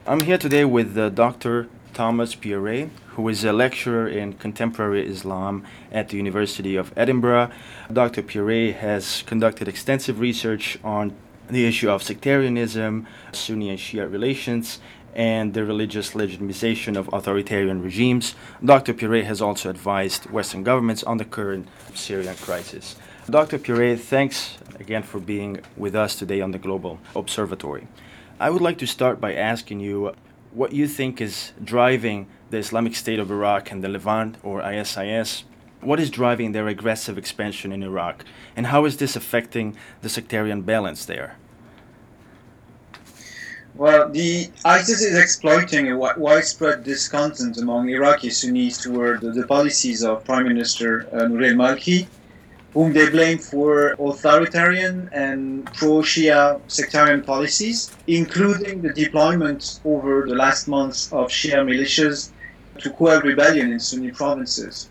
I'm here today with Dr. Thomas Pierre, who is a lecturer in contemporary Islam at the University of Edinburgh. Dr. Pierre has conducted extensive research on the issue of sectarianism, Sunni and Shia relations, and the religious legitimization of authoritarian regimes. Dr. Pierre has also advised Western governments on the current Syrian crisis. Dr. Pierre, thanks again for being with us today on the Global Observatory. I would like to start by asking you what you think is driving the Islamic State of Iraq and the Levant, or ISIS. What is driving their aggressive expansion in Iraq, and how is this affecting the sectarian balance there? Well, the ISIS is exploiting a widespread discontent among Iraqi Sunnis toward the policies of Prime Minister Nouri al-Maliki, whom they blame for authoritarian and pro-Shia sectarian policies, including the deployment over the last months of Shia militias to quell rebellion in Sunni provinces.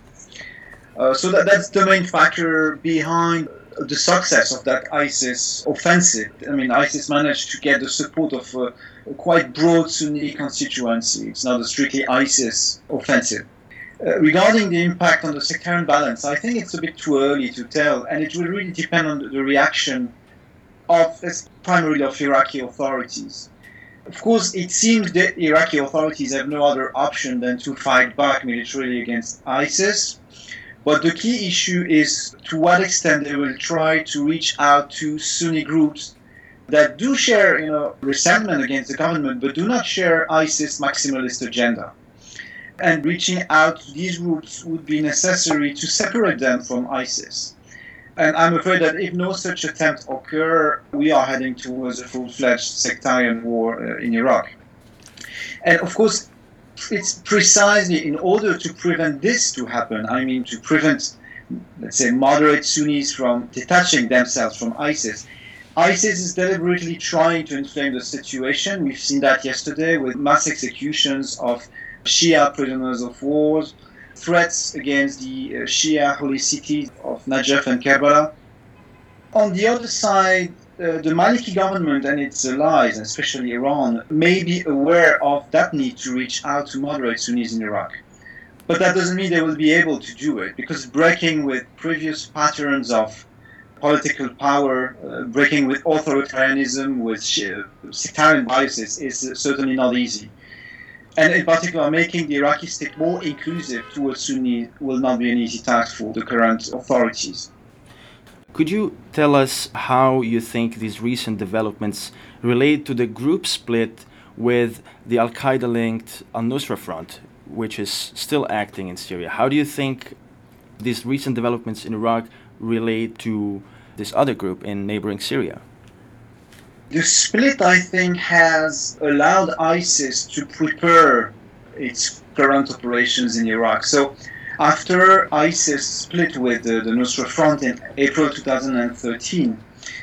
That's the main factor behind the success of that ISIS offensive. I mean, ISIS managed to get the support of a quite broad Sunni constituency. It's not a strictly ISIS offensive. Regarding the impact on the sectarian balance, I think it's a bit too early to tell, and it will really depend on the reaction of, primarily of Iraqi authorities. Of course, it seems that Iraqi authorities have no other option than to fight back militarily against ISIS, but the key issue is to what extent they will try to reach out to Sunni groups that do share, resentment against the government, but do not share ISIS maximalist agenda. And reaching out to these groups would be necessary to separate them from ISIS. And I'm afraid that if no such attempt occur, we are heading towards a full-fledged sectarian war in Iraq. And of course, it's precisely in order to prevent this to happen, to prevent, let's say, moderate Sunnis from detaching themselves from ISIS. ISIS is deliberately trying to inflame the situation. We've seen that yesterday with mass executions of Shia prisoners of war, threats against the Shia holy cities of Najaf and Karbala. On the other side, the Maliki government and its allies, especially Iran, may be aware of that need to reach out to moderate Sunnis in Iraq. But that doesn't mean they will be able to do it, because breaking with previous patterns of political power, breaking with authoritarianism, with sectarian biases is certainly not easy. And in particular, making the Iraqi state more inclusive towards Sunni will not be an easy task for the current authorities. Could you tell us how you think these recent developments relate to the group split with the Al-Qaeda-linked Al-Nusra Front, which is still acting in Syria? How do you think these recent developments in Iraq relate to this other group in neighboring Syria? The split, I think, has allowed ISIS to prepare its current operations in Iraq. So after ISIS split with the Nusra Front in April 2013,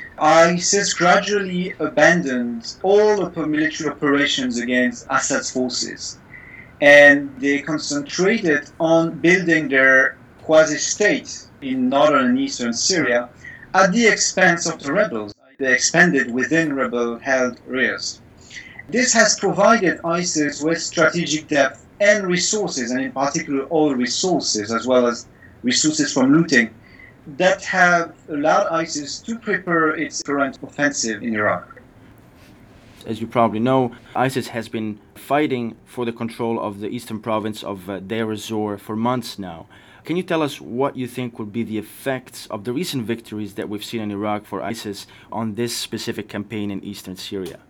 ISIS gradually abandoned all of the military operations against Assad's forces. And they concentrated on building their quasi-state in northern and eastern Syria at the expense of the rebels. They expanded within rebel-held areas. This has provided ISIS with strategic depth and resources, and in particular oil resources, as well as resources from looting, that have allowed ISIS to prepare its current offensive in Iraq. As you probably know, ISIS has been fighting for the control of the eastern province of Deir ez-Zor for months now. Can you tell us what you think would be the effects of the recent victories that we've seen in Iraq for ISIS on this specific campaign in eastern Syria?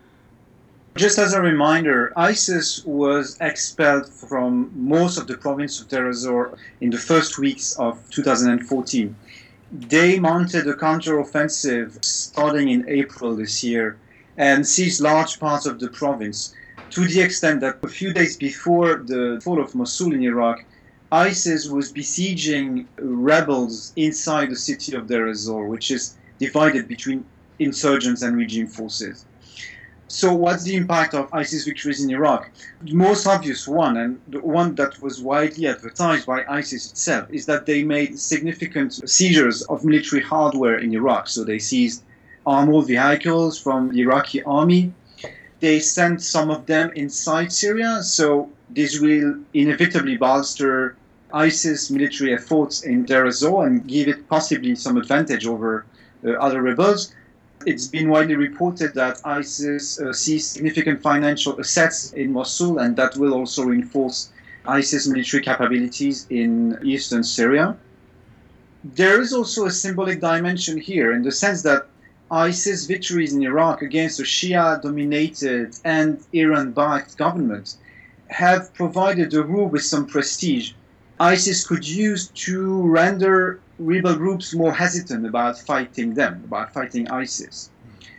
Just as a reminder, ISIS was expelled from most of the province of Deir ez-Zor in the first weeks of 2014. They mounted a counter-offensive starting in April this year and seized large parts of the province, to the extent that a few days before the fall of Mosul in Iraq, ISIS was besieging rebels inside the city of Deir ez-Zor, which is divided between insurgents and regime forces. So what's the impact of ISIS victories in Iraq? The most obvious one, and the one that was widely advertised by ISIS itself, is that they made significant seizures of military hardware in Iraq. So they seized armored vehicles from the Iraqi army. They sent some of them inside Syria, so this will inevitably bolster ISIS military efforts in Deir ez-Zor and give it possibly some advantage over other rebels. It's been widely reported that ISIS sees significant financial assets in Mosul, and that will also reinforce ISIS military capabilities in eastern Syria. There is also a symbolic dimension here in the sense that ISIS victories in Iraq against a Shia-dominated and Iran-backed government have provided the RUB with some prestige ISIS could use to render rebel groups more hesitant about fighting them, about fighting ISIS.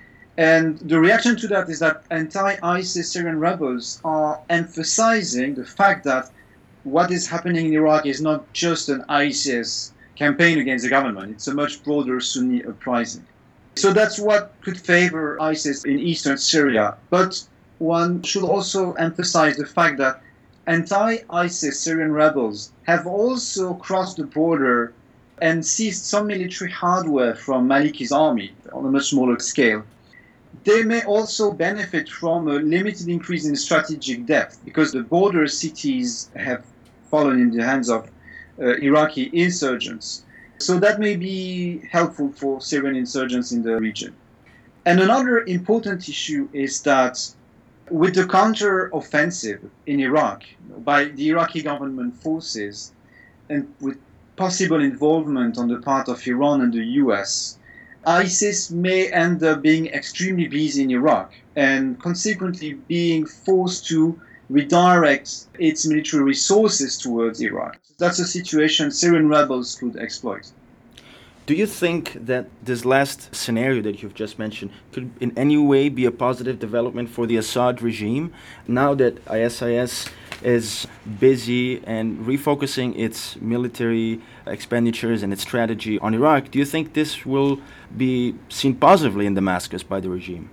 And the reaction to that is that anti-ISIS Syrian rebels are emphasizing the fact that what is happening in Iraq is not just an ISIS campaign against the government, it's a much broader Sunni uprising. So that's what could favor ISIS in eastern Syria. But one should also emphasize the fact that anti-ISIS Syrian rebels have also crossed the border and seized some military hardware from Maliki's army on a much smaller scale. They may also benefit from a limited increase in strategic depth because the border cities have fallen in the hands of Iraqi insurgents. So that may be helpful for Syrian insurgents in the region. And another important issue is that with the counter-offensive in Iraq by the Iraqi government forces and with possible involvement on the part of Iran and the US, ISIS may end up being extremely busy in Iraq and consequently being forced to redirect its military resources towards Iraq. That's a situation Syrian rebels could exploit. Do you think that this last scenario that you've just mentioned could in any way be a positive development for the Assad regime now that ISIS is busy and refocusing its military expenditures and its strategy on Iraq? Do you think this will be seen positively in Damascus by the regime?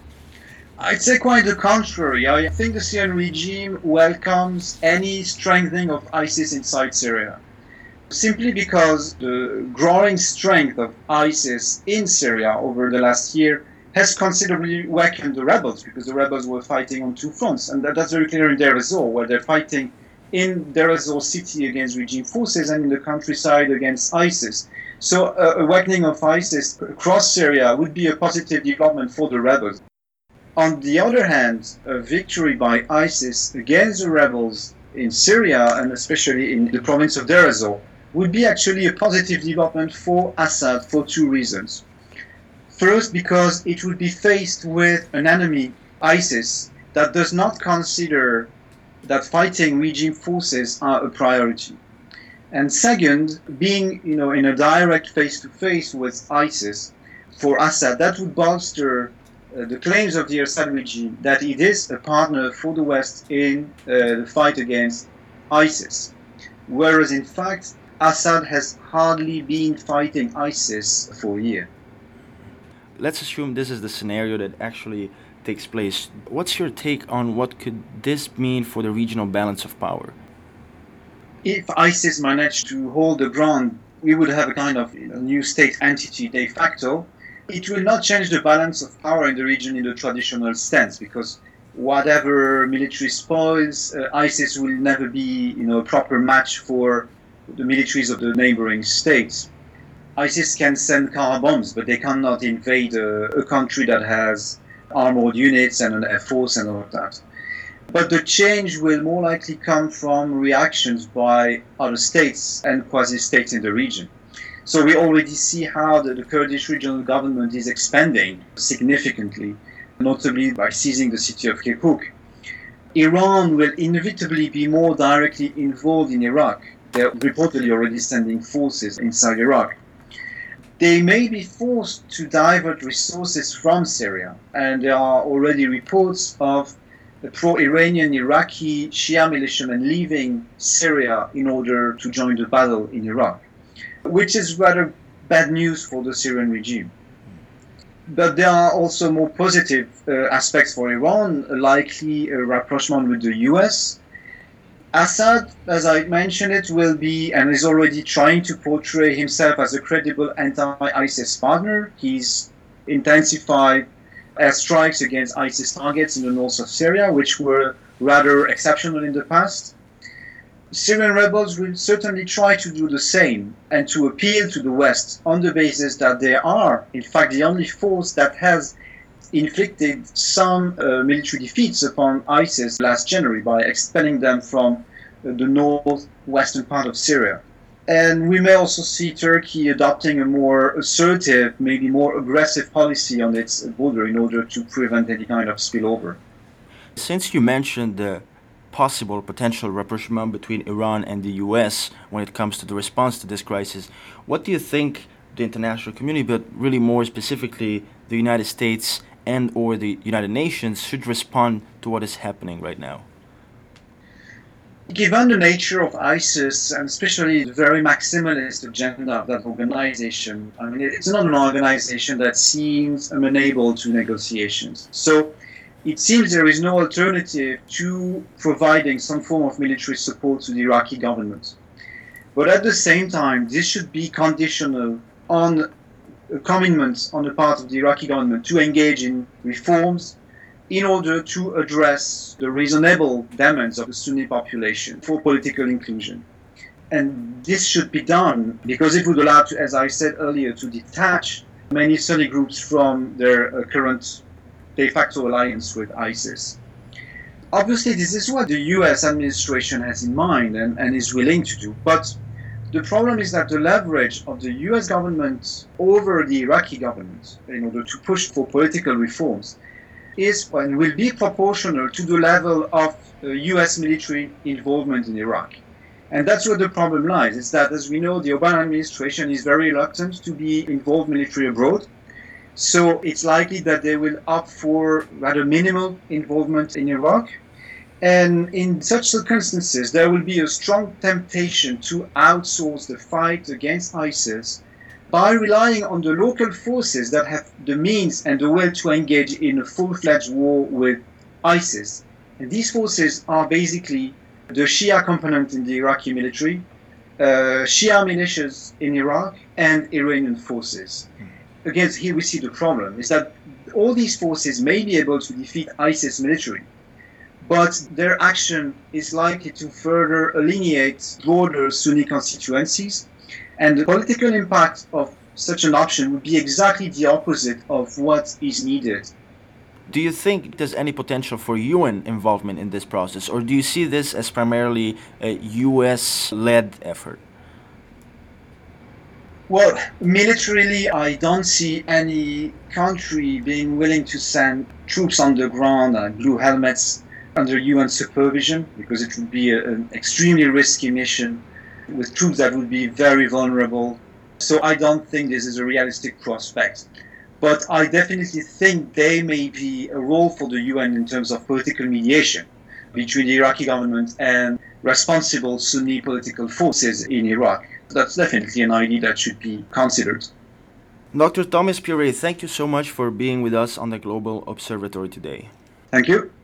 I'd say quite the contrary. I think the Syrian regime welcomes any strengthening of ISIS inside Syria, simply because the growing strength of ISIS in Syria over the last year has considerably weakened the rebels, because the rebels were fighting on two fronts. And that's very clear in Deir ez-Zor, where they're fighting in Deir ez-Zor city against regime forces and in the countryside against ISIS. So a weakening of ISIS across Syria would be a positive development for the rebels. On the other hand, a victory by ISIS against the rebels in Syria, and especially in the province of Deir ez-Zor, would be actually a positive development for Assad for two reasons. First, because it would be faced with an enemy, ISIS, that does not consider that fighting regime forces are a priority. And second, being in a direct face-to-face with ISIS, for Assad, that would bolster the claims of the Assad regime that it is a partner for the West in the fight against ISIS. Whereas in fact, Assad has hardly been fighting ISIS for a year. Let's assume this is the scenario that actually takes place. What's your take on what could this mean for the regional balance of power? If ISIS managed to hold the ground, we would have a kind of new state entity de facto. It will not change the balance of power in the region in the traditional sense, because whatever military spoils, ISIS will never be a proper match for the militaries of the neighboring states. ISIS can send car bombs, but they cannot invade a country that has armored units and an air force and all of that. But the change will more likely come from reactions by other states and quasi-states in the region. So we already see how the Kurdish regional government is expanding significantly, notably by seizing the city of Kirkuk. Iran will inevitably be more directly involved in Iraq. They're reportedly already sending forces inside Iraq. They may be forced to divert resources from Syria, and there are already reports of the pro-Iranian Iraqi Shia militiamen leaving Syria in order to join the battle in Iraq, which is rather bad news for the Syrian regime. But there are also more positive aspects for Iran, likely a rapprochement with the US. Assad, as I mentioned it, will be and is already trying to portray himself as a credible anti-ISIS partner. He's intensified airstrikes against ISIS targets in the north of Syria, which were rather exceptional in the past. Syrian rebels will certainly try to do the same and to appeal to the West on the basis that they are, in fact, the only force that has inflicted some military defeats upon ISIS last January by expelling them from the northwestern part of Syria. And we may also see Turkey adopting a more assertive, maybe more aggressive policy on its border in order to prevent any kind of spillover. Since you mentioned the possible potential rapprochement between Iran and the US when it comes to the response to this crisis, what do you think the international community, but really more specifically the United States and or the United Nations, should respond to what is happening right now? Given the nature of ISIS, and especially the very maximalist agenda of that organization, I mean, it's not an organization that seems amenable to negotiations. So it seems there is no alternative to providing some form of military support to the Iraqi government. But at the same time, this should be conditional on a commitment on the part of the Iraqi government to engage in reforms in order to address the reasonable demands of the Sunni population for political inclusion. And this should be done because it would allow, as I said earlier, to detach many Sunni groups from their current de facto alliance with ISIS. Obviously, this is what the US administration has in mind and is willing to do. But the problem is that the leverage of the US government over the Iraqi government in order to push for political reforms is and will be proportional to the level of US military involvement in Iraq. And that's where the problem lies, is that, as we know, the Obama administration is very reluctant to be involved military abroad. So it's likely that they will opt for rather minimal involvement in Iraq. And in such circumstances, there will be a strong temptation to outsource the fight against ISIS by relying on the local forces that have the means and the will to engage in a full-fledged war with ISIS. And these forces are basically the Shia component in the Iraqi military, Shia militias in Iraq, and Iranian forces. Again, here we see the problem, is that all these forces may be able to defeat ISIS militarily, but their action is likely to further alienate broader Sunni constituencies. And the political impact of such an option would be exactly the opposite of what is needed. Do you think there's any potential for UN involvement in this process, or do you see this as primarily a US-led effort? Well, militarily, I don't see any country being willing to send troops on the ground, blue helmets, under UN supervision, because it would be an extremely risky mission with troops that would be very vulnerable. So I don't think this is a realistic prospect. But I definitely think there may be a role for the UN in terms of political mediation between the Iraqi government and responsible Sunni political forces in Iraq. That's definitely an idea that should be considered. Dr. Thomas Pierret, thank you so much for being with us on the Global Observatory today. Thank you.